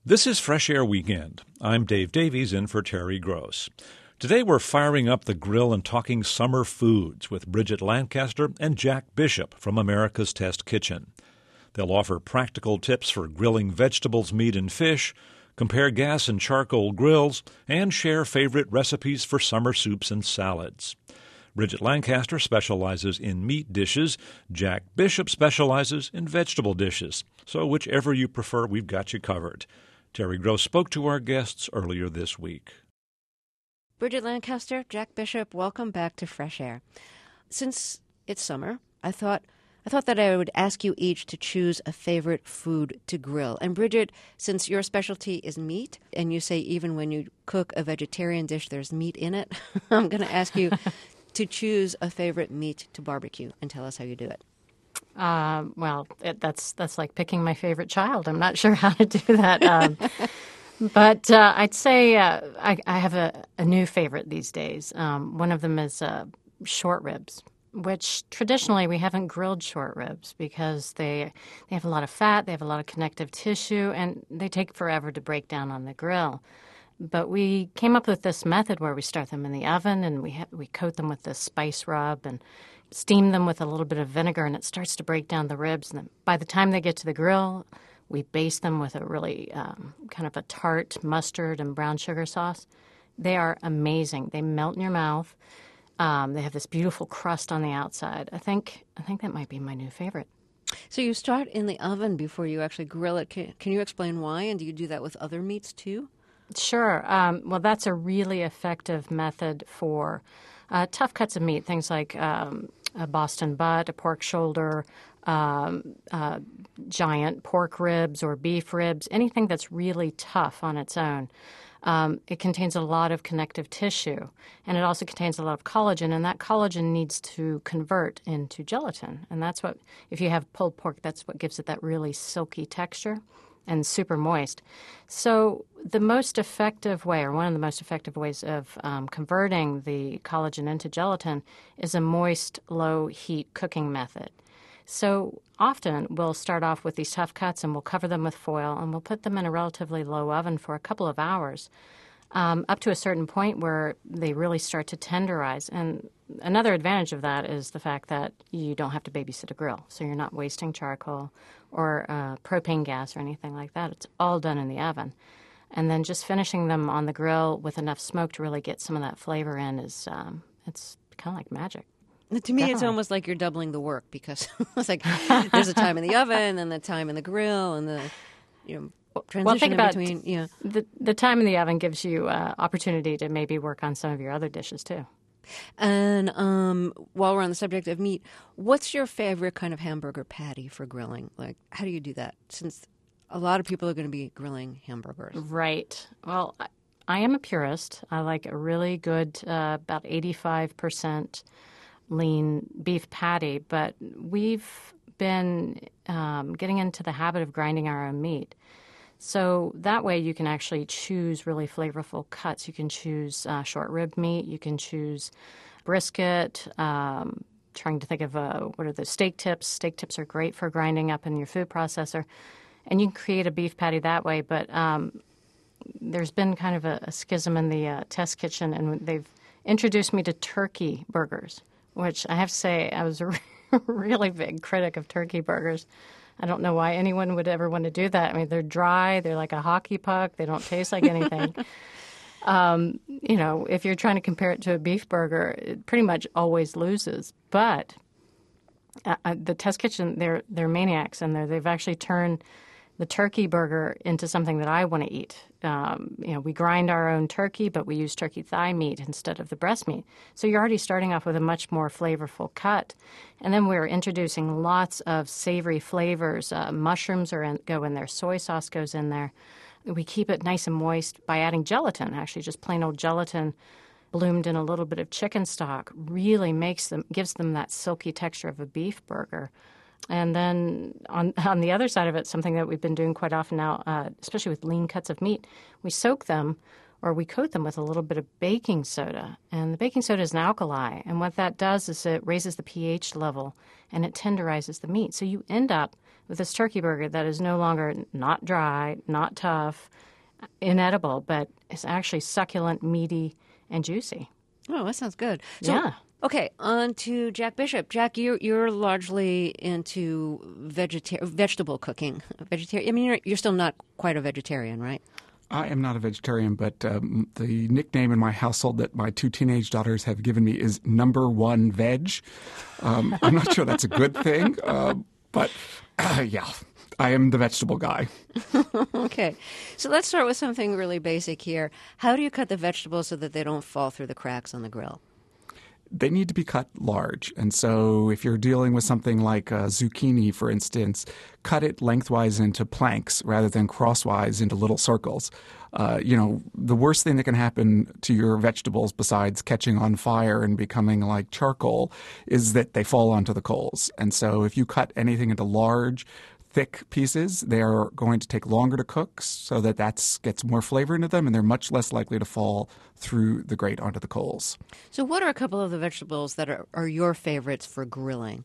This is Fresh Air Weekend. I'm Dave Davies in for Terry Gross. Today we're firing up the grill and talking summer foods with Bridget Lancaster and Jack Bishop from America's Test Kitchen. They'll offer practical tips for grilling vegetables, meat, and fish, compare gas and charcoal grills, and share favorite recipes for summer soups and salads. Bridget Lancaster specializes in meat dishes. Jack Bishop specializes in vegetable dishes. So whichever you prefer, we've got you covered. Terry Gross spoke to our guests earlier this week. Bridget Lancaster, Jack Bishop, welcome back to Fresh Air. Since it's summer, I thought that I would ask you each to choose a favorite food to grill. And Bridget, since your specialty is meat, and you say even when you cook a vegetarian dish there's meat in it, I'm going to ask you to choose a favorite meat to barbecue and tell us how you do it. That's like picking my favorite child. I'm not sure how to do that. But I'd say I have a new favorite these days. One of them is short ribs, which traditionally we haven't grilled short ribs because they have a lot of fat, they have a lot of connective tissue, and they take forever to break down on the grill. But we came up with this method where we start them in the oven and we coat them with this spice rub and steam them with a little bit of vinegar, and it starts to break down the ribs. And then by the time they get to the grill, we baste them with a really kind of a tart mustard and brown sugar sauce. They are amazing. They melt in your mouth. They have this beautiful crust on the outside. I think that might be my new favorite. So you start in the oven before you actually grill it. Can you explain why? And do you do that with other meats too? Sure. Well, that's a really effective method for tough cuts of meat, things like a Boston butt, a pork shoulder, giant pork ribs or beef ribs, anything that's really tough on its own. It contains a lot of connective tissue, and it also contains a lot of collagen, and that collagen needs to convert into gelatin. And that's what, if you have pulled pork, that's what gives it that really silky texture and super moist. So the most effective way, or one of the most effective ways of converting the collagen into gelatin is a moist, low-heat cooking method. So often we'll start off with these tough cuts and we'll cover them with foil and we'll put them in a relatively low oven for a couple of hours up to a certain point where they really start to tenderize. And another advantage of that is the fact that you don't have to babysit a grill. So you're not wasting charcoal or propane gas or anything like that. It's all done in the oven. And then just finishing them on the grill with enough smoke to really get some of that flavor in is it's kind of like magic. To me, Definitely. It's almost like you're doubling the work because it's like there's a time in the oven and the time in the grill and the transition well, think in about between. Yeah. The time in the oven gives you opportunity to maybe work on some of your other dishes too. And while we're on the subject of meat, what's your favorite kind of hamburger patty for grilling? Like, how do you do that? Since a lot of people are going to be grilling hamburgers. Right. Well, I am a purist. I like a really good, about 85% lean beef patty, but we've been getting into the habit of grinding our own meat. So that way you can actually choose really flavorful cuts. You can choose short rib meat. You can choose brisket. Trying to think of what are the steak tips. Steak tips are great for grinding up in your food processor. And you can create a beef patty that way. But there's been kind of a schism in the test kitchen, and they've introduced me to turkey burgers, which I have to say I was a really big critic of turkey burgers. I don't know why anyone would ever want to do that. I mean, they're dry. They're like a hockey puck. They don't taste like anything. If you're trying to compare it to a beef burger, it pretty much always loses. But the test kitchen, they're maniacs, and they've actually turned the turkey burger into something that I want to eat. We grind our own turkey, but we use turkey thigh meat instead of the breast meat. So you're already starting off with a much more flavorful cut. And then we're introducing lots of savory flavors. Mushrooms go in there. Soy sauce goes in there. We keep it nice and moist by adding gelatin, actually just plain old gelatin bloomed in a little bit of chicken stock. Really gives them that silky texture of a beef burger. And then on the other side of it, something that we've been doing quite often now, especially with lean cuts of meat, we soak them or we coat them with a little bit of baking soda. And the baking soda is an alkali. And what that does is it raises the pH level and it tenderizes the meat. So you end up with this turkey burger that is no longer not dry, not tough, inedible, but is actually succulent, meaty, and juicy. Oh, that sounds good. So, Yeah. Okay, on to Jack Bishop. Jack, you're largely into vegetable cooking. Vegetarian. I mean, you're still not quite a vegetarian, right? I am not a vegetarian, but the nickname in my household that my two teenage daughters have given me is number one veg. I'm not sure that's a good thing, but yeah, I am the vegetable guy. Okay, so let's start with something really basic here. How do you cut the vegetables so that they don't fall through the cracks on the grill? They need to be cut large. And so if you're dealing with something like zucchini, for instance, cut it lengthwise into planks rather than crosswise into little circles. The worst thing that can happen to your vegetables besides catching on fire and becoming like charcoal is that they fall onto the coals. And so if you cut anything into large, thick pieces, they are going to take longer to cook so that gets more flavor into them, and they're much less likely to fall through the grate onto the coals. So what are a couple of the vegetables that are your favorites for grilling?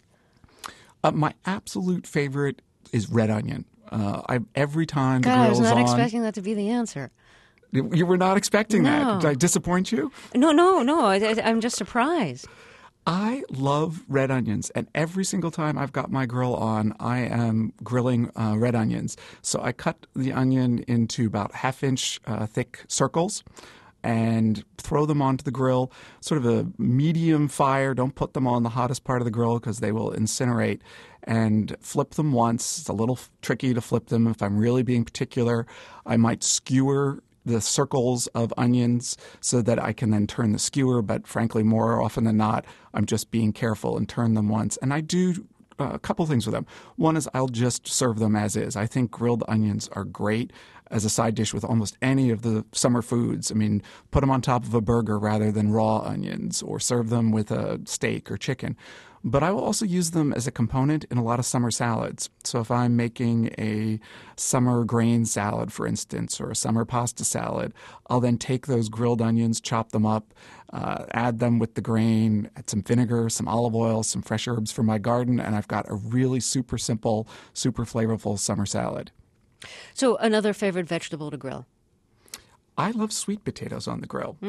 My absolute favorite is red onion. Every time the God, I was grill's not on, expecting that to be the answer. You were not expecting No. that. Did I disappoint you? No. I'm just surprised. I love red onions, and every single time I've got my grill on, I am grilling red onions. So I cut the onion into about half-inch thick circles and throw them onto the grill, sort of a medium fire. Don't put them on the hottest part of the grill because they will incinerate. And flip them once. It's a little tricky to flip them. If I'm really being particular, I might skewer the circles of onions so that I can then turn the skewer. But frankly, more often than not, I'm just being careful and turn them once. And I do a couple things with them. One is I'll just serve them as is. I think grilled onions are great as a side dish with almost any of the summer foods. I mean, put them on top of a burger rather than raw onions, or serve them with a steak or chicken. But I will also use them as a component in a lot of summer salads. So if I'm making a summer grain salad, for instance, or a summer pasta salad, I'll then take those grilled onions, chop them up, add them with the grain, add some vinegar, some olive oil, some fresh herbs from my garden, and I've got a really super simple, super flavorful summer salad. So another favorite vegetable to grill? I love sweet potatoes on the grill.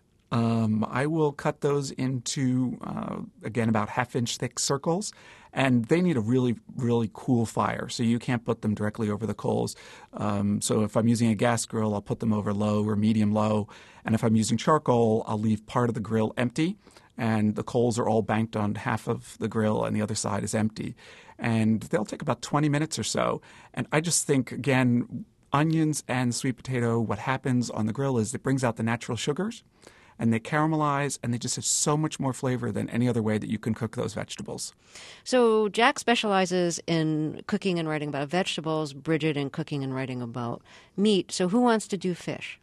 I will cut those into, again, about half-inch thick circles, and they need a really, really cool fire, so you can't put them directly over the coals. So if I'm using a gas grill, I'll put them over low or medium-low, and if I'm using charcoal, I'll leave part of the grill empty, and the coals are all banked on half of the grill, and the other side is empty. And they'll take about 20 minutes or so, and I just think, again, onions and sweet potato, what happens on the grill is it brings out the natural sugars, and they caramelize, and they just have so much more flavor than any other way that you can cook those vegetables. So Jack specializes in cooking and writing about vegetables, Bridget in cooking and writing about meat. So who wants to do fish?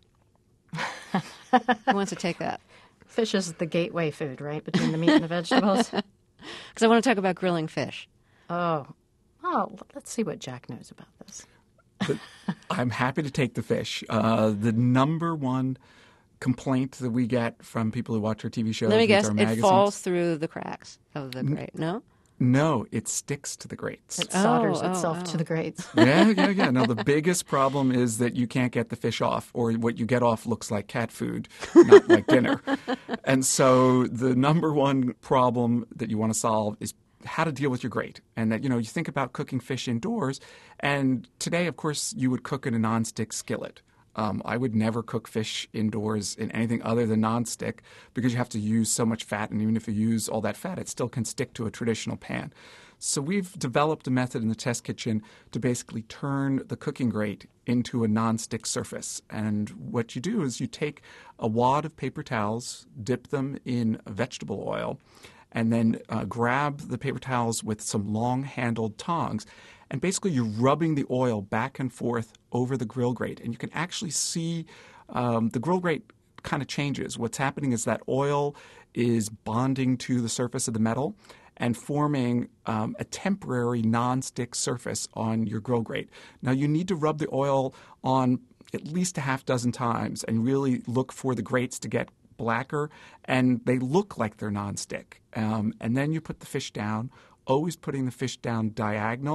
Who wants to take that? Fish is the gateway food, right, between the meat and the vegetables? Because I want to talk about grilling fish. Oh, let's see what Jack knows about this. But I'm happy to take the fish. The number one complaint that we get from people who watch our TV shows, Let me guess, our it magazines, falls through the cracks of the grate, no? No, it sticks to the grates. It solders itself to the grates. Yeah. No, the biggest problem is that you can't get the fish off, or what you get off looks like cat food, not like dinner. And so the number one problem that you want to solve is how to deal with your grate. And that, you think about cooking fish indoors, and today, of course, you would cook in a nonstick skillet. I would never cook fish indoors in anything other than nonstick because you have to use so much fat, and even if you use all that fat, it still can stick to a traditional pan. So we've developed a method in the test kitchen to basically turn the cooking grate into a nonstick surface. And what you do is you take a wad of paper towels, dip them in vegetable oil, and then grab the paper towels with some long-handled tongs. And basically, you're rubbing the oil back and forth over the grill grate. And you can actually see the grill grate kind of changes. What's happening is that oil is bonding to the surface of the metal and forming a temporary nonstick surface on your grill grate. Now, you need to rub the oil on at least a half dozen times and really look for the grates to get blacker, and they look like they're nonstick. And then you put the fish down, always putting the fish down diagonal,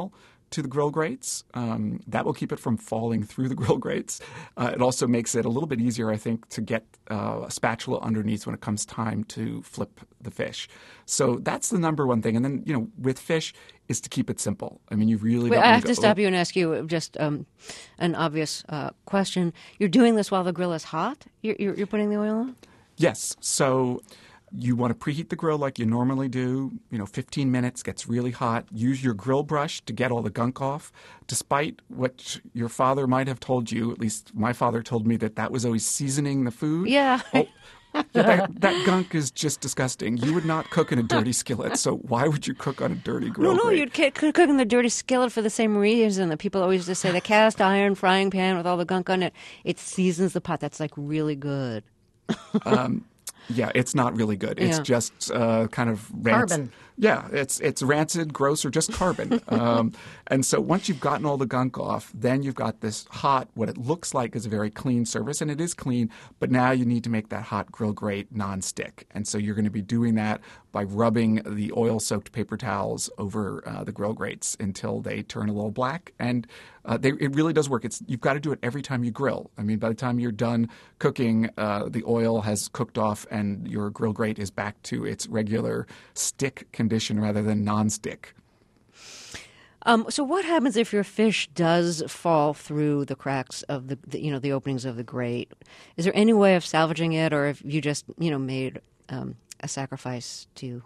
to the grill grates. That will keep it from falling through the grill grates. It also makes it a little bit easier, I think, to get a spatula underneath when it comes time to flip the fish. So that's the number one thing. And then, with fish is to keep it simple. I mean, you really don't I want have to stop you and ask you just an obvious question. You're doing this while the grill is hot? You're putting the oil on? Yes. So you want to preheat the grill like you normally do. 15 minutes, gets really hot. Use your grill brush to get all the gunk off. Despite what your father might have told you, at least my father told me that was always seasoning the food. Yeah. That gunk is just disgusting. You would not cook in a dirty skillet, so why would you cook on a dirty grill No, grate? you'd cook in the dirty skillet for the same reason that people always just say the cast iron frying pan with all the gunk on it. It seasons the pot. That's really good. Yeah, it's not really good. It's just kind of rancid. Carbon. Yeah, it's rancid, gross, or just carbon. And so once you've gotten all the gunk off, then you've got this hot, what it looks like is a very clean surface, and it is clean, but now you need to make that hot grill grate nonstick. And so you're going to be doing that by rubbing the oil-soaked paper towels over the grill grates until they turn a little black. And it really does work. You've got to do it every time you grill. I mean, by the time you're done cooking, the oil has cooked off and your grill grate is back to its regular stick condition rather than nonstick. So what happens if your fish does fall through the cracks of the openings of the grate? Is there any way of salvaging it, or if you just made a sacrifice to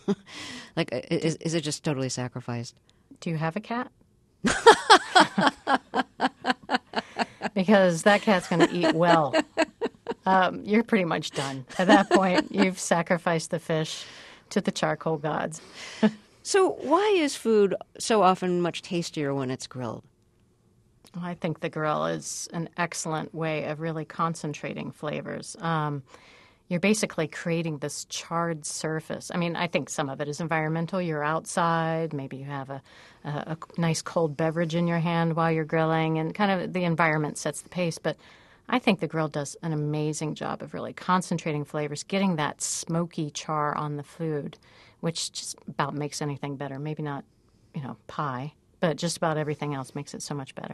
is it just totally sacrificed? Do you have a cat? Because that cat's going to eat well. You're pretty much done. At that point, you've sacrificed the fish to the charcoal gods. So why is food so often much tastier when it's grilled? I think the grill is an excellent way of really concentrating flavors. You're basically creating this charred surface. I mean, I think some of it is environmental. You're outside. Maybe you have a nice cold beverage in your hand while you're grilling, and kind of the environment sets the pace. But I think the grill does an amazing job of really concentrating flavors, getting that smoky char on the food, which just about makes anything better. Maybe not, pie, but just about everything else makes it so much better.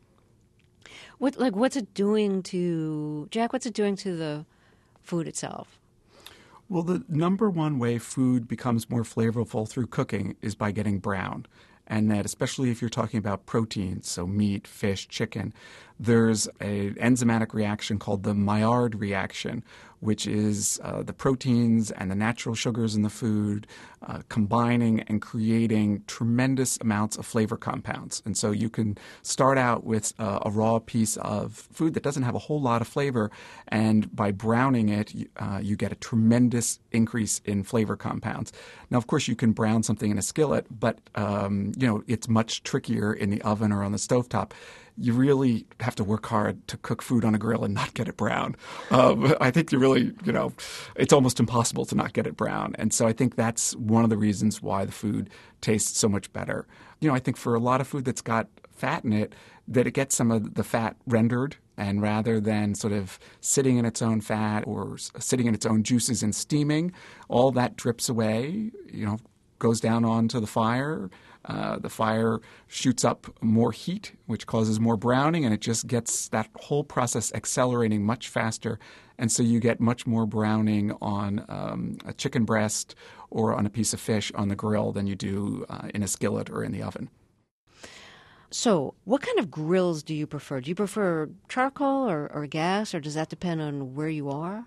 What's it doing to Jack? What's it doing to the food itself? Well, the number one way food becomes more flavorful through cooking is by getting brown. And that especially if you're talking about proteins, so meat, fish, chicken, there's an enzymatic reaction called the Maillard reaction, which is the proteins and the natural sugars in the food combining and creating tremendous amounts of flavor compounds. And so you can start out with a raw piece of food that doesn't have a whole lot of flavor, and by browning it, you get a tremendous increase in flavor compounds. Now, of course, you can brown something in a skillet, but it's much trickier in the oven or on the stovetop. You really have to work hard to cook food on a grill and not get it brown. I think you really, it's almost impossible to not get it brown. And so I think that's one of the reasons why the food tastes so much better. I think for a lot of food that's got fat in it, that it gets some of the fat rendered, and rather than sort of sitting in its own fat or sitting in its own juices and steaming, all that drips away, goes down onto the fire. The fire shoots up more heat, which causes more browning, and it just gets that whole process accelerating much faster. And so you get much more browning on a chicken breast or on a piece of fish on the grill than you do in a skillet or in the oven. So what kind of grills do you prefer? Do you prefer charcoal or gas, or does that depend on where you are?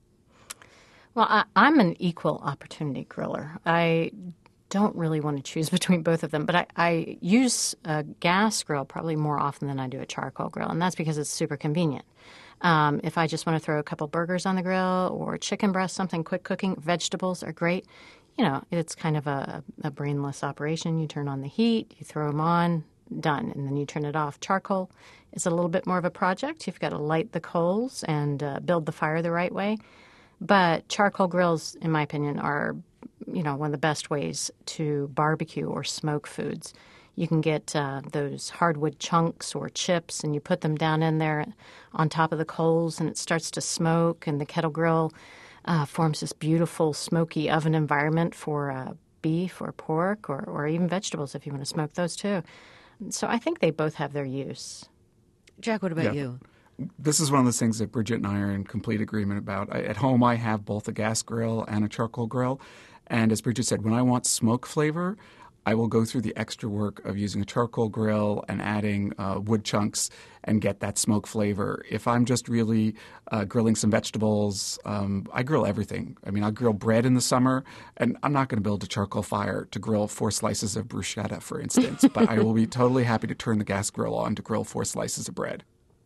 Well, I'm an equal opportunity griller. I don't really want to choose between both of them, but I use a gas grill probably more often than I do a charcoal grill, and that's because it's super convenient. If I just want to throw a couple burgers on the grill or chicken breast, something quick cooking, vegetables are great. It's kind of a brainless operation. You turn on the heat, you throw them on, done, and then you turn it off. Charcoal is a little bit more of a project. You've got to light the coals and build the fire the right way. But charcoal grills, in my opinion, are one of the best ways to barbecue or smoke foods. You can get those hardwood chunks or chips, and you put them down in there on top of the coals, and it starts to smoke, and the kettle grill forms this beautiful smoky oven environment for beef or pork or even vegetables if you want to smoke those too. So I think they both have their use. Jack, what about Yeah. you? This is one of those things that Bridget and I are in complete agreement about. At home, I have both a gas grill and a charcoal grill. And as Bridget said, when I want smoke flavor, I will go through the extra work of using a charcoal grill and adding wood chunks and get that smoke flavor. If I'm just really grilling some vegetables, I grill everything. I mean, I'll grill bread in the summer, and I'm not going to build a charcoal fire to grill 4 slices of bruschetta, for instance. But I will be totally happy to turn the gas grill on to grill 4 slices of bread.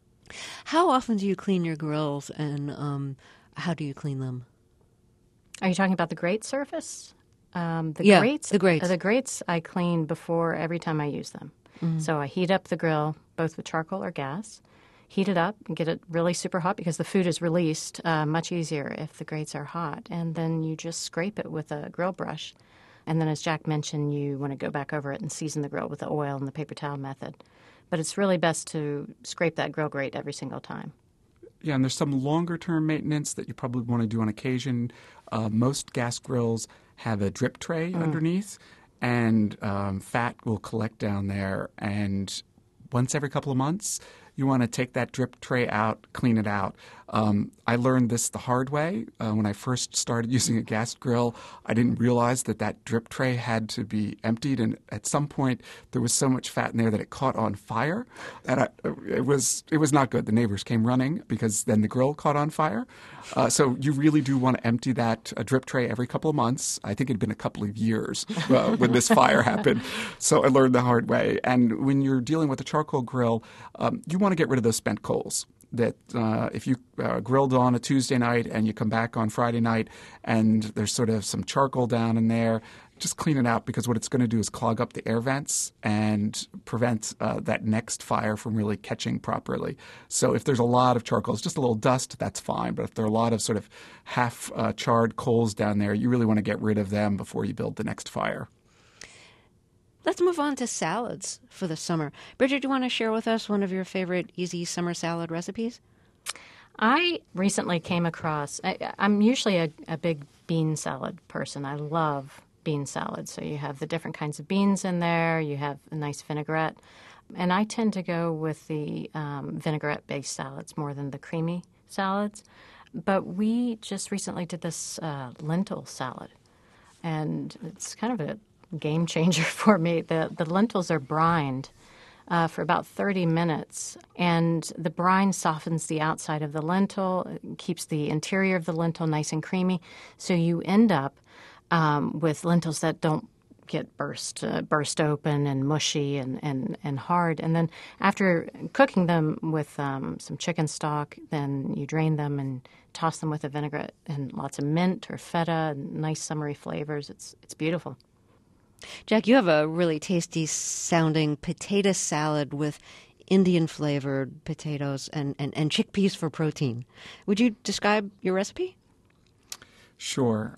How often do you clean your grills, and how do you clean them? Are you talking about the grate surface? The Yeah, grates? the grates. The grates I clean before every time I use them. So I heat up the grill, both with charcoal or gas, heat it up and get it really super hot because the food is released much easier if the grates are hot. And then you just scrape it with a grill brush. And then, as Jack mentioned, you want to go back over it and season the grill with the oil and the paper towel method. But it's really best to scrape that grill grate every single time. Yeah, and there's some longer-term maintenance that you probably want to do on occasion. Most gas grills have a drip tray underneath, and fat will collect down there. And once every couple of months, you want to take that drip tray out, clean it out. I learned this the hard way. When I first started using a gas grill, I didn't realize that drip tray had to be emptied. And at some point, there was so much fat in there that it caught on fire. And it was not good. The neighbors came running because then the grill caught on fire. So you really do want to empty that drip tray every couple of months. I think it had been a couple of years when this fire happened. So I learned the hard way. And when you're dealing with a charcoal grill, you want to get rid of those spent coals. That if you grilled on a Tuesday night and you come back on Friday night and there's sort of some charcoal down in there, just clean it out because what it's going to do is clog up the air vents and prevent that next fire from really catching properly. So if there's a lot of charcoal, it's just a little dust, that's fine. But if there are a lot of sort of half-charred coals down there, you really want to get rid of them before you build the next fire. Let's move on to salads for the summer. Bridget, do you want to share with us one of your favorite easy summer salad recipes? I recently came across, I'm usually a big bean salad person. I love bean salad. So you have the different kinds of beans in there. You have a nice vinaigrette. And I tend to go with the vinaigrette-based salads more than the creamy salads. But we just recently did this lentil salad. And it's kind of a game changer for me. The lentils are brined for about 30 minutes, and the brine softens the outside of the lentil, keeps the interior of the lentil nice and creamy, so you end up with lentils that don't get burst open and mushy and hard. And then after cooking them with some chicken stock, then you drain them and toss them with a vinaigrette and lots of mint or feta, nice summery flavors. It's beautiful. Jack, you have a really tasty sounding potato salad with Indian flavored potatoes and chickpeas for protein. Would you describe your recipe? Sure.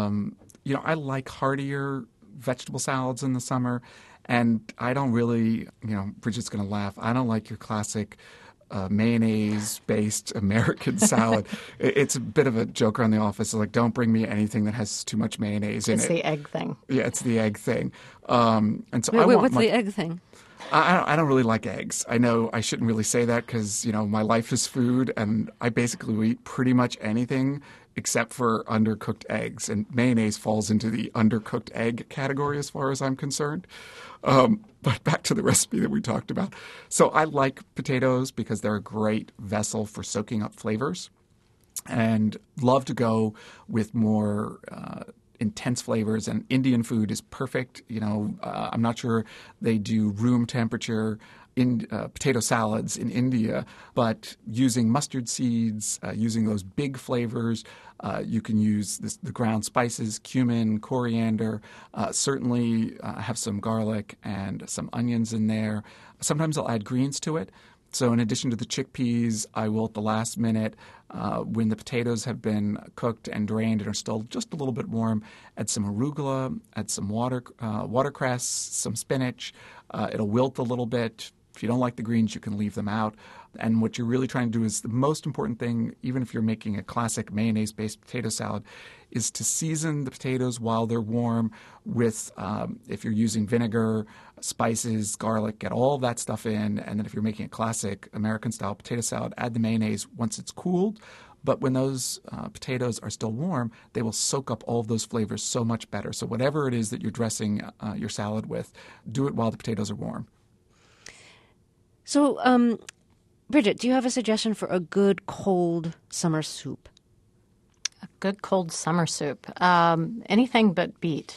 I like heartier vegetable salads in the summer, and I don't really, Bridget's going to laugh, I don't like your classic mayonnaise-based American salad. It's a bit of a joke around the office. Like, don't bring me anything that has too much mayonnaise in it. It's the egg thing. Yeah, it's the egg thing. And so What's the egg thing? I don't really like eggs. I know I shouldn't really say that because, my life is food, and I basically eat pretty much anything except for undercooked eggs. And mayonnaise falls into the undercooked egg category as far as I'm concerned. But back to the recipe that we talked about. So I like potatoes because they're a great vessel for soaking up flavors, and love to go with more intense flavors. And Indian food is perfect. I'm not sure they do room temperature in potato salads in India, but using mustard seeds, using those big flavors, you can use the ground spices, cumin, coriander, certainly have some garlic and some onions in there. Sometimes I'll add greens to it. So in addition to the chickpeas, I will at the last minute, when the potatoes have been cooked and drained and are still just a little bit warm, add some arugula, add some watercress, some spinach. It'll wilt a little bit. If you don't like the greens, you can leave them out. And what you're really trying to do is the most important thing, even if you're making a classic mayonnaise-based potato salad, is to season the potatoes while they're warm with, if you're using vinegar, spices, garlic, get all of that stuff in. And then if you're making a classic American-style potato salad, add the mayonnaise once it's cooled. But when those potatoes are still warm, they will soak up all of those flavors so much better. So whatever it is that you're dressing your salad with, do it while the potatoes are warm. So, Bridget, do you have a suggestion for a good cold summer soup? A good cold summer soup. Anything but beet.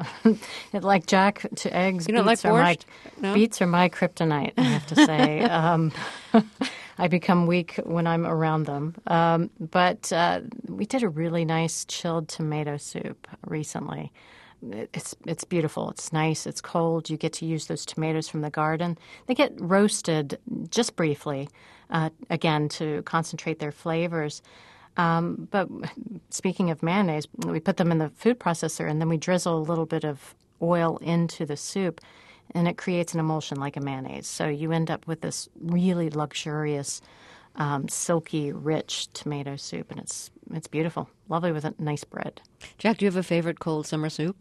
Like Jack, to eggs. You don't like borscht? No? Beets are my kryptonite, I have to say. I become weak when I'm around them. But we did a really nice chilled tomato soup recently. It's beautiful. It's nice. It's cold. You get to use those tomatoes from the garden. They get roasted just briefly, again, to concentrate their flavors. But speaking of mayonnaise, we put them in the food processor, and then we drizzle a little bit of oil into the soup, and it creates an emulsion like a mayonnaise. So you end up with this really luxurious, silky, rich tomato soup, and it's beautiful. Lovely with a nice bread. Jack, do you have a favorite cold summer soup?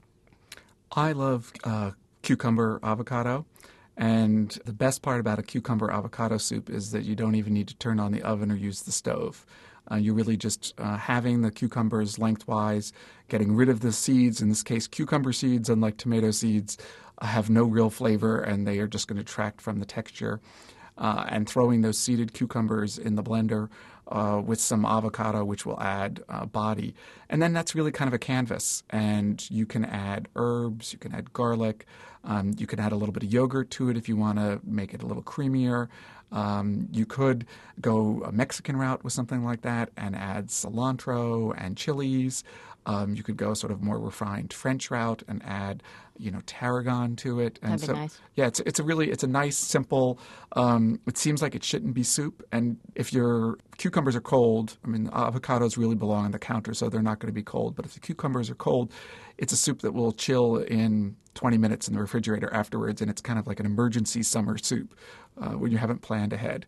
I love cucumber avocado. And the best part about a cucumber avocado soup is that you don't even need to turn on the oven or use the stove. You're really just having the cucumbers lengthwise, getting rid of the seeds. In this case, cucumber seeds, unlike tomato seeds, have no real flavor, and they are just going to detract from the texture. And throwing those seeded cucumbers in the blender with some avocado, which will add body. And then that's really kind of a canvas. And you can add herbs, you can add garlic, you can add a little bit of yogurt to it if you want to make it a little creamier. You could go a Mexican route with something like that and add cilantro and chilies. You could go sort of more refined French route and add, tarragon to it. And That'd be nice. Yeah, it's a nice, simple. It seems like it shouldn't be soup. And if your cucumbers are cold, avocados really belong on the counter, so they're not going to be cold. But if the cucumbers are cold, it's a soup that will chill in 20 minutes in the refrigerator afterwards, and it's kind of like an emergency summer soup when you haven't planned ahead.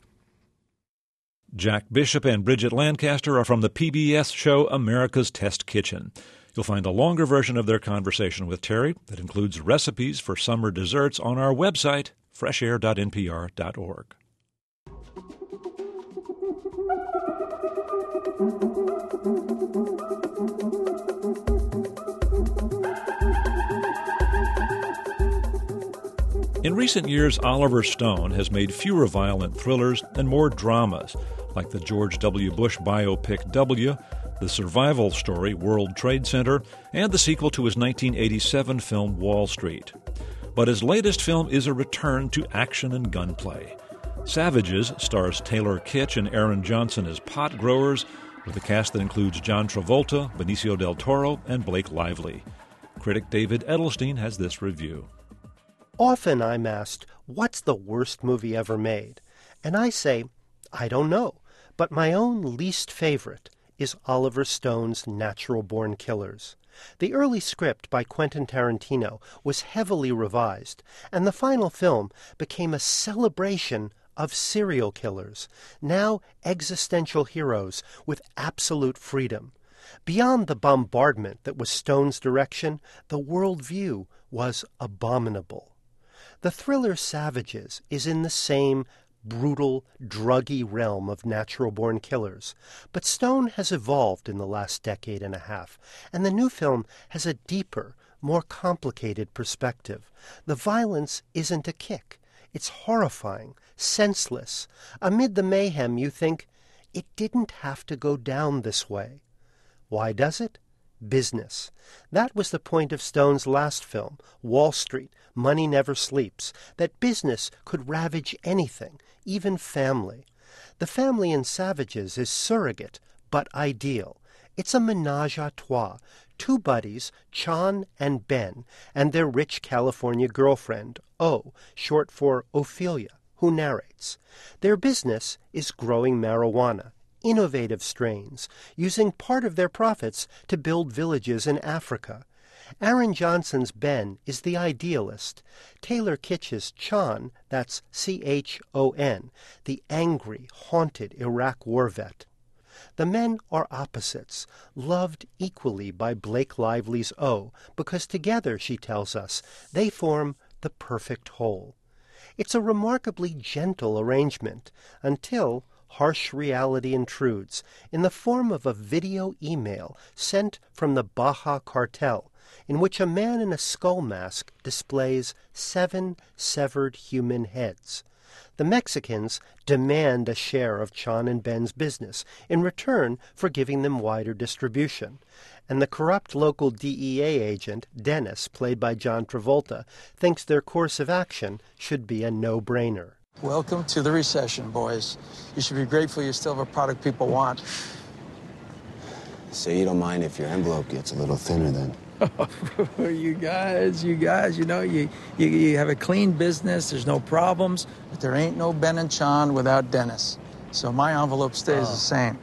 Jack Bishop and Bridget Lancaster are from the PBS show America's Test Kitchen. You'll find a longer version of their conversation with Terry that includes recipes for summer desserts on our website, freshair.npr.org. In recent years, Oliver Stone has made fewer violent thrillers and more dramas, like the George W. Bush biopic W, the survival story World Trade Center, and the sequel to his 1987 film Wall Street. But his latest film is a return to action and gunplay. Savages stars Taylor Kitsch and Aaron Johnson as pot growers, with a cast that includes John Travolta, Benicio del Toro, and Blake Lively. Critic David Edelstein has this review. Often I'm asked, what's the worst movie ever made? And I say, I don't know, but my own least favorite is Oliver Stone's Natural Born Killers. The early script by Quentin Tarantino was heavily revised, and the final film became a celebration of serial killers, now existential heroes with absolute freedom. Beyond the bombardment that was Stone's direction, the worldview was abominable. The thriller Savages is in the same brutal, druggy realm of Natural Born Killers, but Stone has evolved in the last decade and a half, and the new film has a deeper, more complicated perspective. The violence isn't a kick. It's horrifying, senseless. Amid the mayhem, you think, it didn't have to go down this way. Why does it? Business. That was the point of Stone's last film, Wall Street, Money Never Sleeps, that business could ravage anything, even family. The family in Savages is surrogate, but ideal. It's a menage a trois, two buddies, Chon and Ben, and their rich California girlfriend, O, short for Ophelia, who narrates. Their business is growing marijuana, innovative strains, using part of their profits to build villages in Africa. Aaron Johnson's Ben is the idealist. Taylor Kitsch's Chon, that's C-H-O-N, the angry, haunted Iraq war vet. The men are opposites, loved equally by Blake Lively's O, because together, she tells us, they form the perfect whole. It's a remarkably gentle arrangement until harsh reality intrudes in the form of a video email sent from the Baja Cartel, in which a man in a skull mask displays 7 severed human heads. The Mexicans demand a share of Chon and Ben's business in return for giving them wider distribution. And the corrupt local DEA agent, Dennis, played by John Travolta, thinks their course of action should be a no-brainer. Welcome to the recession, boys. You should be grateful you still have a product people want. So you don't mind if your envelope gets a little thinner then? you guys, you know, you have a clean business, there's no problems, but there ain't no Ben and Chon without Dennis. So my envelope stays the same.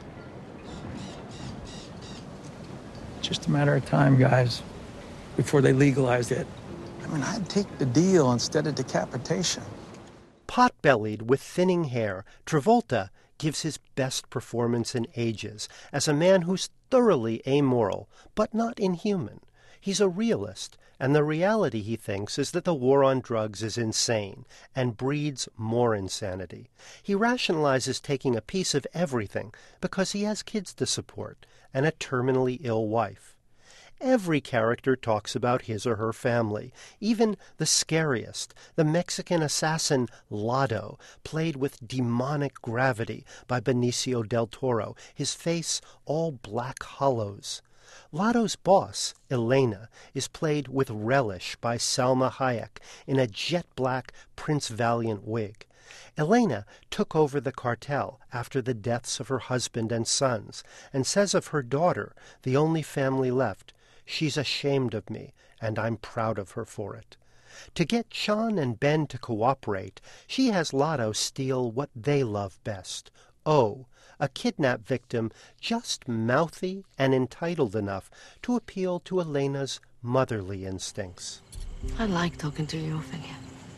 Just a matter of time, guys, before they legalized it. I mean, I'd take the deal instead of decapitation. Pot-bellied with thinning hair, Travolta gives his best performance in ages as a man who's thoroughly amoral, but not inhuman. He's a realist, and the reality, he thinks, is that the war on drugs is insane and breeds more insanity. He rationalizes taking a piece of everything because he has kids to support and a terminally ill wife. Every character talks about his or her family, even the scariest, the Mexican assassin Lado, played with demonic gravity by Benicio del Toro, his face all black hollows. Lado's boss, Elena, is played with relish by Salma Hayek in a jet-black Prince Valiant wig. Elena took over the cartel after the deaths of her husband and sons, and says of her daughter, the only family left, "She's ashamed of me, and I'm proud of her for it." To get Chon and Ben to cooperate, she has Lado steal what they love best, O, a kidnap victim just mouthy and entitled enough to appeal to Elena's motherly instincts. I like talking to you, Ophelia.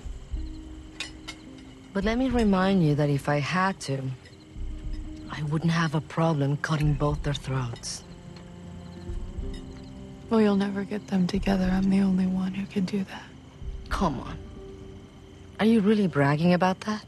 But let me remind you that if I had to, I wouldn't have a problem cutting both their throats. Well, you'll never get them together. I'm the only one who can do that. Come on. Are you really bragging about that?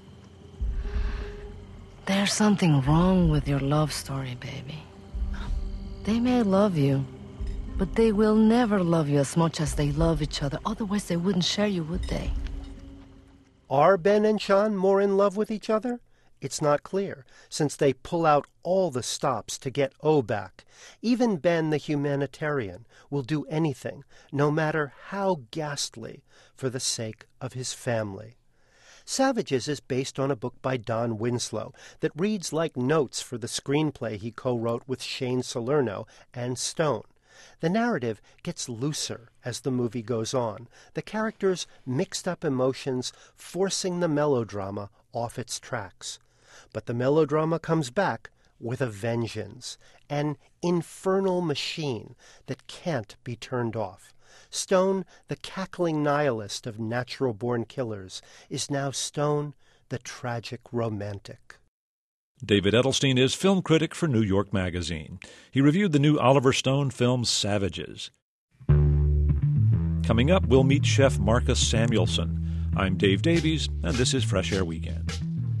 There's something wrong with your love story, baby. They may love you, but they will never love you as much as they love each other. Otherwise, they wouldn't share you, would they? Are Ben and Chon more in love with each other? It's not clear, since they pull out all the stops to get O back. Even Ben the humanitarian will do anything, no matter how ghastly, for the sake of his family. Savages is based on a book by Don Winslow that reads like notes for the screenplay he co-wrote with Shane Salerno and Stone. The narrative gets looser as the movie goes on, the characters' mixed-up emotions forcing the melodrama off its tracks. But the melodrama comes back with a vengeance, an infernal machine that can't be turned off. Stone, the cackling nihilist of natural-born killers, is now Stone, the tragic romantic. David Edelstein is film critic for New York Magazine. He reviewed the new Oliver Stone film Savages. Coming up, we'll meet chef Marcus Samuelsson. I'm Dave Davies, and this is Fresh Air Weekend.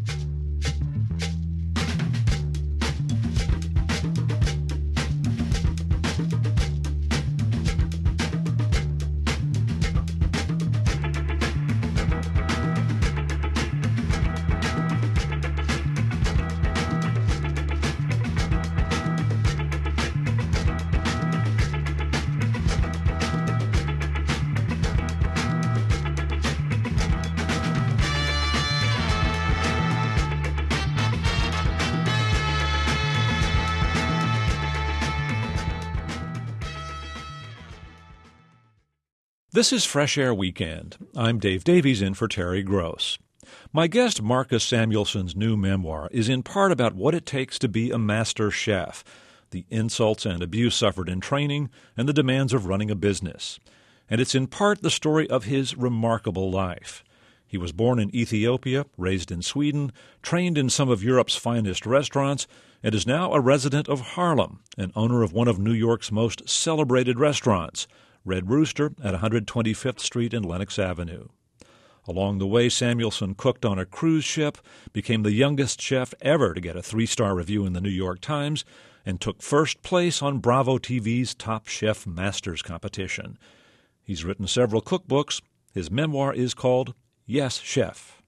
This is Fresh Air Weekend. I'm Dave Davies in for Terry Gross. My guest Marcus Samuelsson's new memoir is in part about what it takes to be a master chef. the insults and abuse suffered in training, and the demands of running a business. And it's in part the story of his remarkable life. He was born in Ethiopia, raised in Sweden, trained in some of Europe's finest restaurants, and is now a resident of Harlem and owner of one of New York's most celebrated restaurants, Red Rooster at 125th Street and Lenox Avenue. Along the way, Samuelson cooked on a cruise ship, became the youngest chef ever to get a 3-star review in the New York Times, and took first place on Bravo TV's Top Chef Masters competition. He's written several cookbooks. His memoir is called Yes, Chef.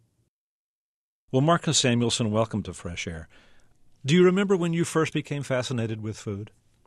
Well, Marcus Samuelson, welcome to Fresh Air. Do you remember when you first became fascinated with food?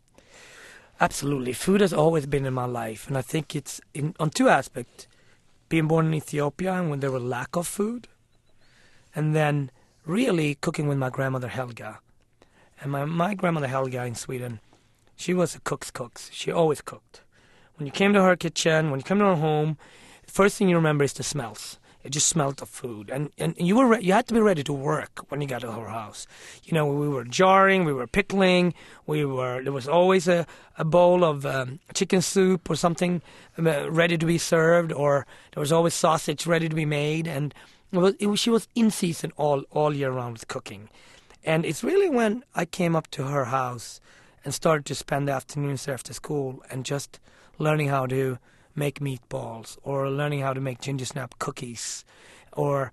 Absolutely. Food has always been in my life, and I think it's on two aspects. Being born in Ethiopia and when there was lack of food, and then really cooking with my grandmother Helga. And my grandmother Helga in Sweden, she was a cook's cook. She always cooked. When you came to her kitchen, when you come to her home, the first thing you remember is the smells. It just smelled of food, and you had to be ready to work when you got to her house. You know, we were jarring, we were pickling, there was always a bowl of chicken soup or something ready to be served, or there was always sausage ready to be made, and she was in season all year round with cooking. And it's really when I came up to her house and started to spend the afternoons after school and just learning how to make meatballs, or learning how to make ginger snap cookies, or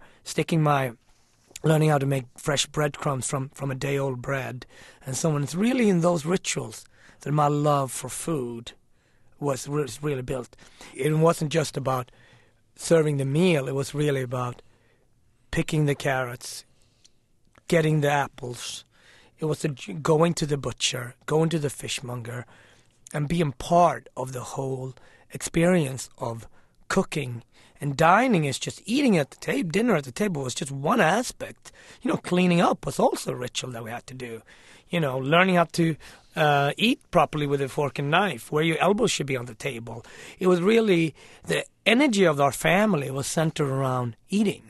learning how to make fresh breadcrumbs from a day-old bread, and so on. It's really in those rituals that my love for food was really built. It wasn't just about serving the meal, it was really about picking the carrots, getting the apples. It was going to the butcher, going to the fishmonger, and being part of the whole experience of cooking. And dining is just eating at the table. Dinner at the table was just one aspect. You know, cleaning up was also a ritual that we had to do. You know, learning how to eat properly with a fork and knife, where your elbows should be on the table. It was really the energy of our family was centered around eating.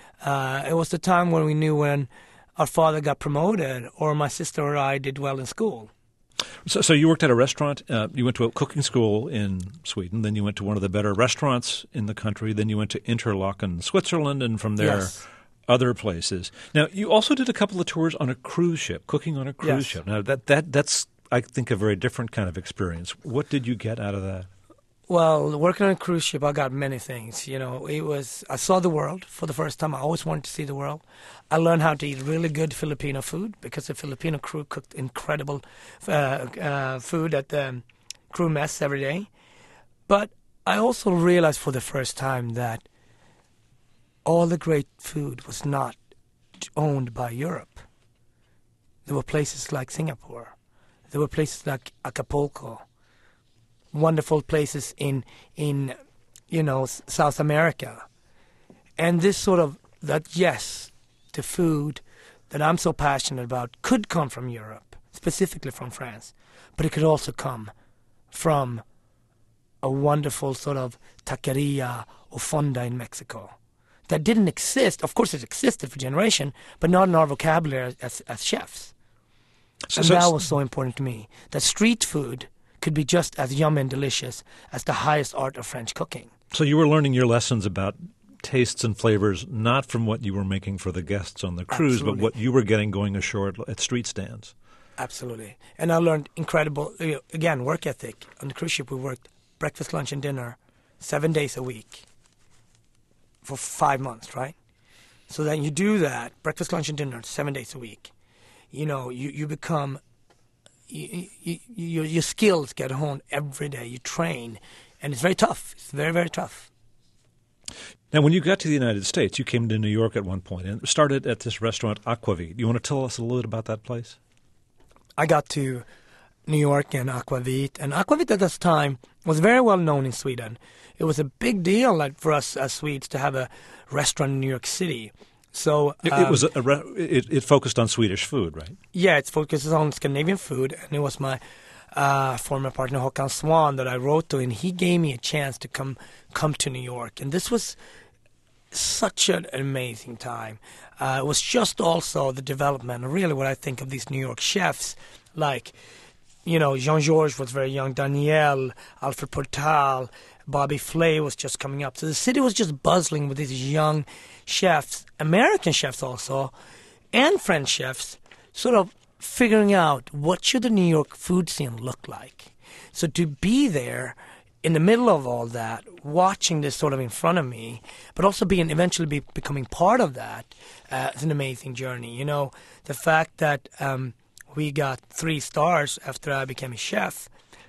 It was the time when we knew when our father got promoted or my sister or I did well in school. So you worked at a restaurant, you went to a cooking school in Sweden, then you went to one of the better restaurants in the country, then you went to Interlaken, Switzerland, and from there other places. Now, you also did a couple of tours on a cruise ship, cooking on a cruise ship. Now, that's, I think, a very different kind of experience. What did you get out of that? Well, working on a cruise ship, I got many things. You know, I saw the world for the first time. I always wanted to see the world. I learned how to eat really good Filipino food because the Filipino crew cooked incredible food at the crew mess every day. But I also realized for the first time that all the great food was not owned by Europe. There were places like Singapore. There were places like Acapulco. Wonderful places in South America. And this sort of, that yes, the food that I'm so passionate about could come from Europe, specifically from France, but it could also come from a wonderful sort of taqueria or fonda in Mexico that didn't exist. Of course it existed for generations, but not in our vocabulary as chefs. And that was so important to me, that street food could be just as yummy and delicious as the highest art of French cooking. So you were learning your lessons about tastes and flavors not from what you were making for the guests on the cruise, Absolutely. but what you were getting going ashore at street stands. Absolutely. And I learned incredible, again, work ethic. On the cruise ship we worked breakfast, lunch, and dinner 7 days a week for 5 months, right? So then you do that, breakfast, lunch, and dinner 7 days a week. You know, you become... Your skills get honed every day. You train, and it's very tough. It's very, very tough. Now, when you got to the United States, you came to New York at one point and started at this restaurant, Aquavit. You want to tell us a little bit about that place? I got to New York and Aquavit at this time was very well known in Sweden. It was a big deal for us as Swedes to have a restaurant in New York City. So it focused on Swedish food, right? Yeah, it focuses on Scandinavian food, and it was my former partner Håkan Swan that I wrote to, and he gave me a chance to come to New York. And this was such an amazing time. It was just also the development, really what I think of these New York chefs, like, Jean-Georges was very young, Daniel, Alfred Portal, Bobby Flay was just coming up. So the city was just buzzing with these young chefs, American chefs also, and French chefs, sort of figuring out what should the New York food scene look like. So to be there in the middle of all that, watching this sort of in front of me, but also eventually becoming part of that, is an amazing journey. The fact that we got 3 stars after I became a chef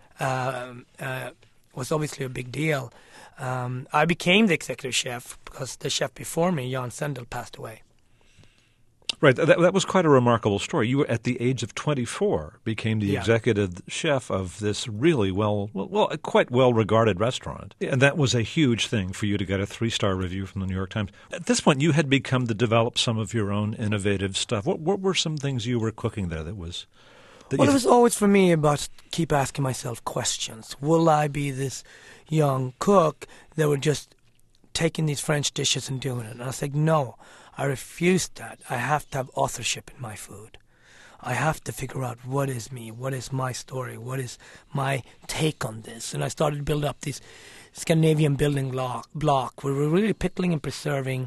was obviously a big deal. I became the executive chef because the chef before me, Jan Sendel, passed away. Right. That was quite a remarkable story. You, at the age of 24, became the executive chef of this really quite well-regarded restaurant. And that was a huge thing for you to get a 3-star review from the New York Times. At this point, you had begun to develop some of your own innovative stuff. What were some things you were cooking there that was... It was always for me about keep asking myself questions. Will I be this young cook that would just taking these French dishes and doing it? And I was like, no, I refuse that. I have to have authorship in my food. I have to figure out what is me, what is my story, what is my take on this. And I started to build up this Scandinavian building block where we're really pickling and preserving,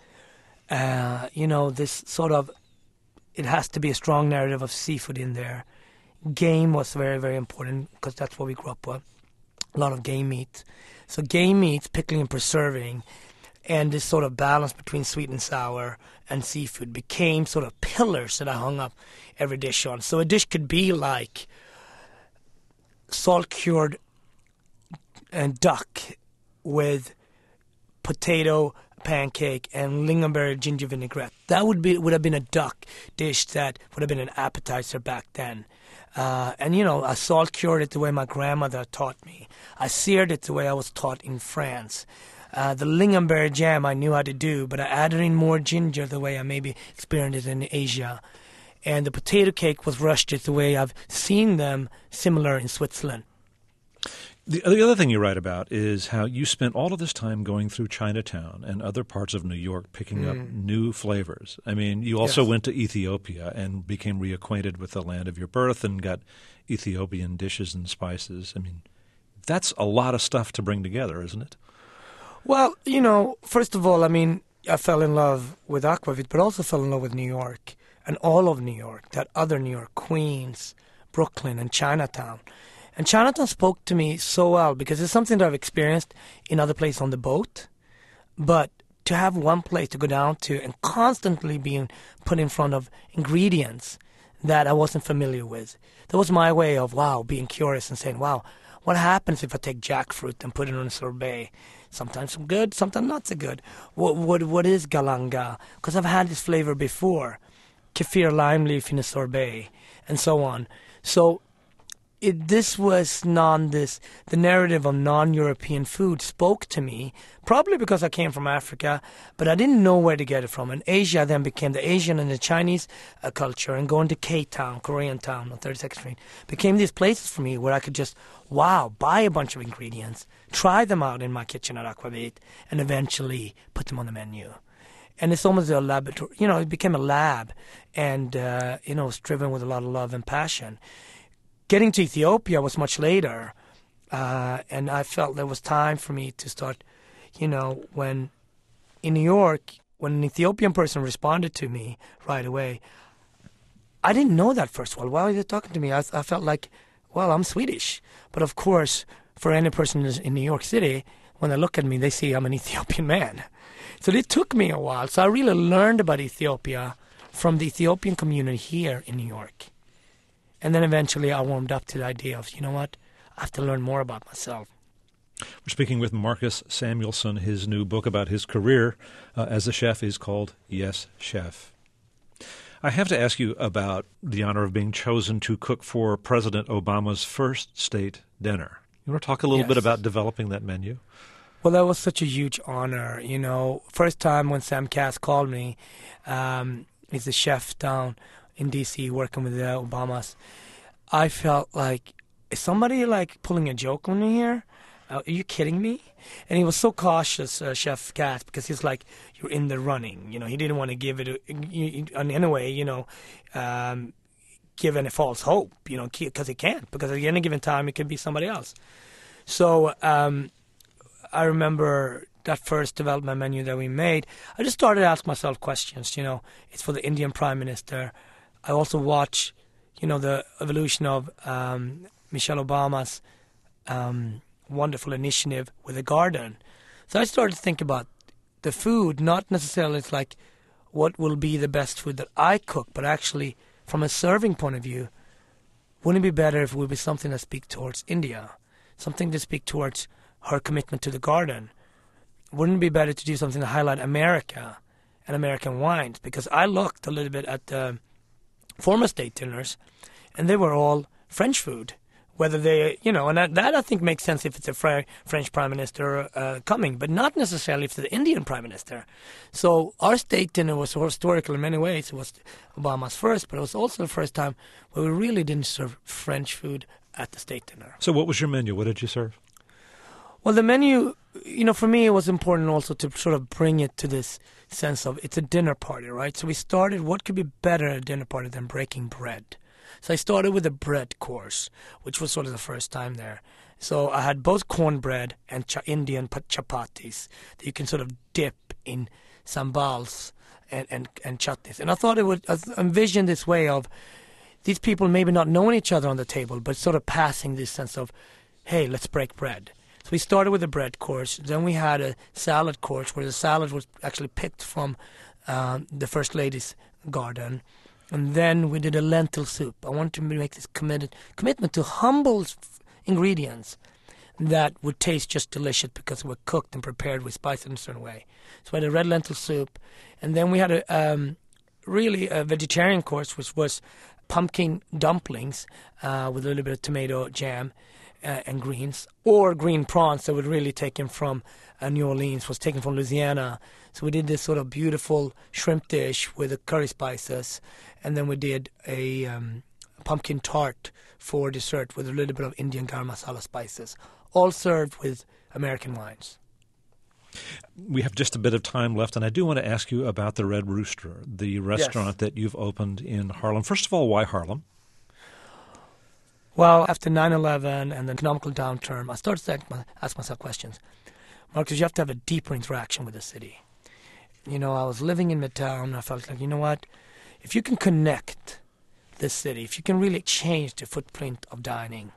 this sort of, it has to be a strong narrative of seafood in there. Game was very, very important because that's what we grew up with. A lot of game meat. So game meats, pickling and preserving, and this sort of balance between sweet and sour and seafood became sort of pillars that I hung up every dish on. So a dish could be like salt-cured duck with potato pancake and lingonberry ginger vinaigrette. That would have been a duck dish that would have been an appetizer back then. I salt cured it the way my grandmother taught me. I seared it the way I was taught in France. The lingonberry jam I knew how to do, but I added in more ginger the way I maybe experienced it in Asia. And the potato cake was rushed it the way I've seen them similar in Switzerland. The other thing you write about is how you spent all of this time going through Chinatown and other parts of New York picking up new flavors. I mean, you also went to Ethiopia and became reacquainted with the land of your birth and got Ethiopian dishes and spices. I mean, that's a lot of stuff to bring together, isn't it? Well, first of all, I fell in love with Aquavit, but also fell in love with New York and all of New York, that other New York, Queens, Brooklyn, and Chinatown. And Chinatown spoke to me so well because it's something that I've experienced in other places on the boat. But to have one place to go down to and constantly being put in front of ingredients that I wasn't familiar with, that was my way of, being curious and saying, what happens if I take jackfruit and put it on a sorbet? Sometimes good, sometimes not so good. What is galanga? Because I've had this flavor before. Kefir lime leaf in a sorbet and so on. So the narrative of non-European food spoke to me, probably because I came from Africa, but I didn't know where to get it from. And Asia then became the Asian and the Chinese culture, and going to K-Town, Korean Town on 32nd Street, became these places for me where I could just, buy a bunch of ingredients, try them out in my kitchen at Aquavit, and eventually put them on the menu. And it's almost a laboratory, it became a lab, and, it was driven with a lot of love and passion. Getting to Ethiopia was much later, and I felt there was time for me to start, when in New York, when an Ethiopian person responded to me right away, I didn't know that first of all. Why were they talking to me? I felt like, I'm Swedish. But of course, for any person in New York City, when they look at me, they see I'm an Ethiopian man. So it took me a while. So I really learned about Ethiopia from the Ethiopian community here in New York. And then eventually I warmed up to the idea of, I have to learn more about myself. We're speaking with Marcus Samuelsson. His new book about his career as a chef is called Yes, Chef. I have to ask you about the honor of being chosen to cook for President Obama's first state dinner. You want to talk a little bit about developing that menu? Well, that was such a huge honor. First time when Sam Kass called me, he's the chef down in D.C. working with the Obamas, I felt like, is somebody pulling a joke on me here? Are you kidding me? And he was so cautious, Chef Katz, because he's like, you're in the running. You know, he didn't want to give it, in a way, give any false hope, because he can't. Because at any given time, it could be somebody else. So I remember that first development menu that we made. I just started to ask myself questions. It's for the Indian Prime Minister. I also watch, the evolution of Michelle Obama's wonderful initiative with the garden. So I started to think about the food, not necessarily it's like what will be the best food that I cook, but actually from a serving point of view, wouldn't it be better if it would be something that speaks towards India, something to speak towards her commitment to the garden? Wouldn't it be better to do something to highlight America and American wines? Because I looked a little bit at the former state dinners, and they were all French food. Whether they, and that I think makes sense if it's a French Prime Minister coming, but not necessarily if it's the Indian Prime Minister. So our state dinner was historical in many ways. It was Obama's first, but it was also the first time where we really didn't serve French food at the state dinner. So what was your menu? What did you serve? Well, the menu, for me it was important also to sort of bring it to this sense of it's a dinner party, right? So we started, what could be better at a dinner party than breaking bread? So I started with a bread course, which was sort of the first time there. So I had both cornbread and Indian chapatis that you can sort of dip in sambals and chutneys. And I thought I envisioned this way of these people maybe not knowing each other on the table, but sort of passing this sense of, hey, let's break bread. So we started with a bread course. Then we had a salad course where the salad was actually picked from the First Lady's garden. And then we did a lentil soup. I wanted to make this commitment to humble ingredients that would taste just delicious because they were cooked and prepared with spice in a certain way. So we had a red lentil soup. And then we had really a vegetarian course, which was pumpkin dumplings with a little bit of tomato jam and greens, or green prawns that were really taken from New Orleans, was taken from Louisiana. So we did this sort of beautiful shrimp dish with the curry spices, and then we did a pumpkin tart for dessert with a little bit of Indian garam masala spices, all served with American wines. We have just a bit of time left, and I do want to ask you about the Red Rooster, the restaurant that you've opened in Harlem. First of all, why Harlem? Well, after 9/11 and the economical downturn, I started to ask myself questions. Marcus, you have to have a deeper interaction with the city. I was living in Midtown, and I felt like, what? If you can connect this city, if you can really change the footprint of dining,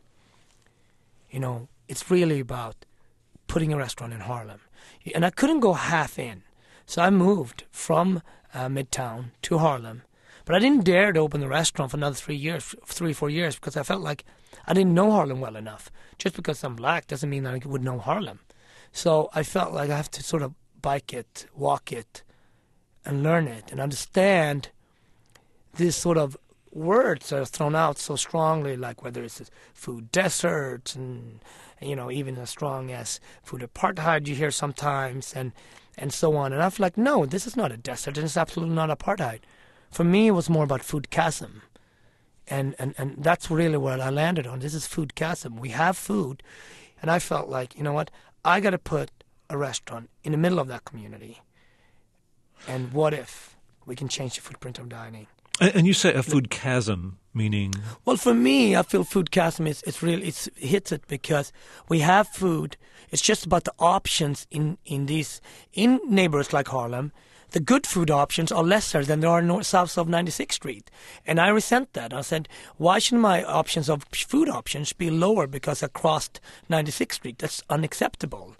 it's really about putting a restaurant in Harlem. And I couldn't go half in. So I moved from Midtown to Harlem. But I didn't dare to open the restaurant for another 3-4 years, because I felt like I didn't know Harlem well enough. Just because I'm black doesn't mean that I would know Harlem. So I felt like I have to sort of bike it, walk it, and learn it, and understand these sort of words that are thrown out so strongly, like whether it's food deserts and even as strong as food apartheid you hear sometimes, and so on. And I feel like, no, this is not a desert, and it's absolutely not apartheid. For me, it was more about food chasm. And that's really what I landed on. This is food chasm. We have food. And I felt like, I got to put a restaurant in the middle of that community. And what if we can change the footprint of dining? And you say a food chasm, meaning? Well, for me, I feel food chasm it hits it because we have food. It's just about the options in neighborhoods like Harlem. The good food options are lesser than there are south of 96th Street. And I resent that. I said, why shouldn't my options of food options be lower because I crossed 96th Street? That's unacceptable.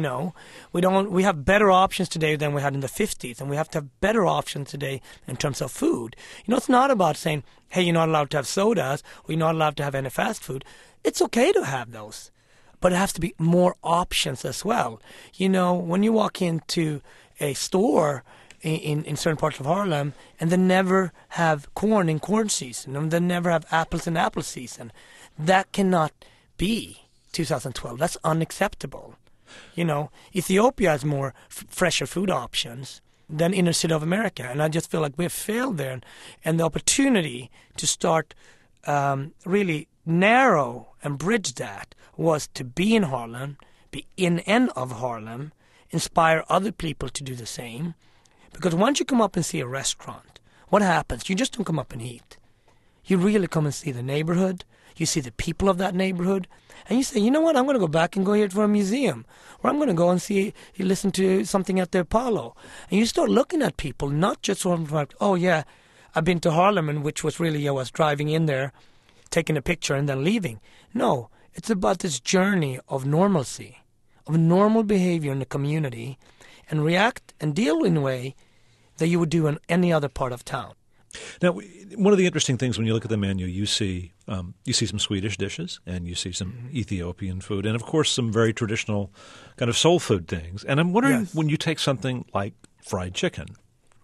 We have better options today than we had in the 50s, and we have to have better options today in terms of food. It's not about saying, hey, you're not allowed to have sodas, or you're not allowed to have any fast food. It's okay to have those, but it has to be more options as well. When you walk into a store in certain parts of Harlem, and they never have corn in corn season, and they never have apples in apple season. That cannot be 2012. That's unacceptable. Ethiopia has more fresher food options than inner city of America, and I just feel like we've failed there. And the opportunity to start really narrow and bridge that was to be in Harlem, be in and of Harlem, inspire other people to do the same. Because once you come up and see a restaurant, what happens? You just don't come up and eat. You really come and see the neighborhood. You see the people of that neighborhood. And you say, you know what, I'm going to go back and go here for a museum. Or I'm going to go and listen to something at the Apollo. And you start looking at people, not just from like, oh yeah, I've been to Harlem, and which was really, I was driving in there, taking a picture and then leaving. No, it's about this journey of normalcy, of normal behavior in the community, and react and deal in a way that you would do in any other part of town. Now, one of the interesting things when you look at the menu, you see some Swedish dishes, and you see some Ethiopian food, and of course some very traditional kind of soul food things. And I'm wondering, when you take something like fried chicken,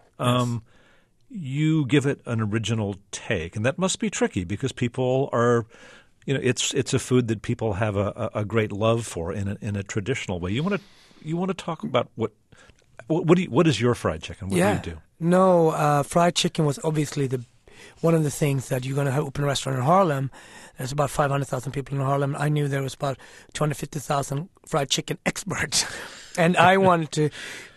you give it an original take, and that must be tricky because people are, it's a food that people have a great love for in a traditional way. You want to talk about what is your fried chicken? What do you do? No, fried chicken was obviously one of the things that you're going to open a restaurant in Harlem. There's about 500,000 people in Harlem. I knew there was about 250,000 fried chicken experts. And I wanted to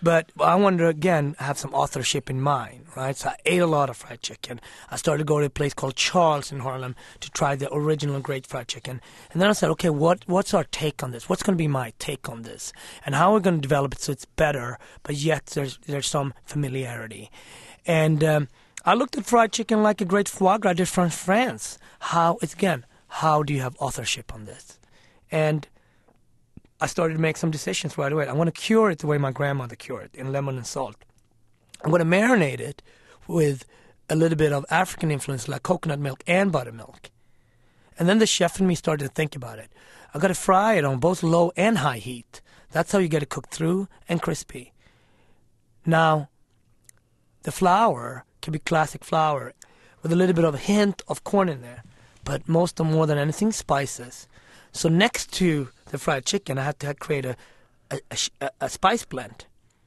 again have some authorship in mind, right? So I ate a lot of fried chicken. I started to go to a place called Charles in Harlem to try the original great fried chicken. And then I said, okay, what's our take on this? What's going to be my take on this? And how are we going to develop it so it's better, but yet there's some familiarity? And I looked at fried chicken like a great foie gras dish from France. How do you have authorship on this? And I started to make some decisions right away. I want to cure it the way my grandmother cured it, in lemon and salt. I'm going to marinate it with a little bit of African influence like coconut milk and buttermilk. And then the chef in me started to think about it. I got to fry it on both low and high heat. That's how you get it cooked through and crispy. Now, the flour can be classic flour with a little bit of a hint of corn in there, but more than anything, spices. So next to the fried chicken, I had to create a spice blend.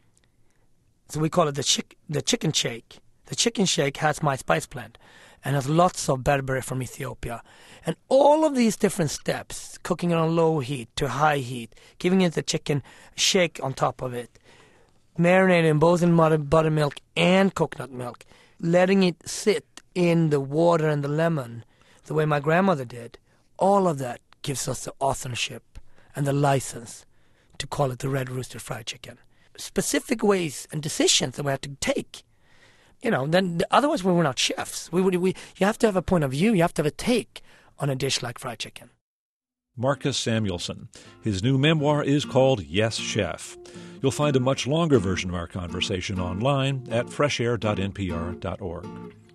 So we call it the chicken shake. The chicken shake has my spice blend and has lots of berberry from Ethiopia. And all of these different steps, cooking it on low heat to high heat, giving it the chicken shake on top of it, marinating both in buttermilk and coconut milk, letting it sit in the water and the lemon the way my grandmother did, all of that gives us the authorship and the license to call it the Red Rooster Fried Chicken. Specific ways and decisions that we have to take. Then otherwise we're not chefs. You have to have a point of view. You have to have a take on a dish like fried chicken. Marcus Samuelsson. His new memoir is called Yes, Chef. You'll find a much longer version of our conversation online at freshair.npr.org.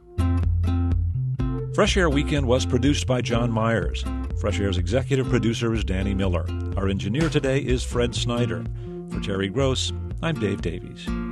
Fresh Air Weekend was produced by John Myers. Fresh Air's executive producer is Danny Miller. Our engineer today is Fred Snyder. For Terry Gross, I'm Dave Davies.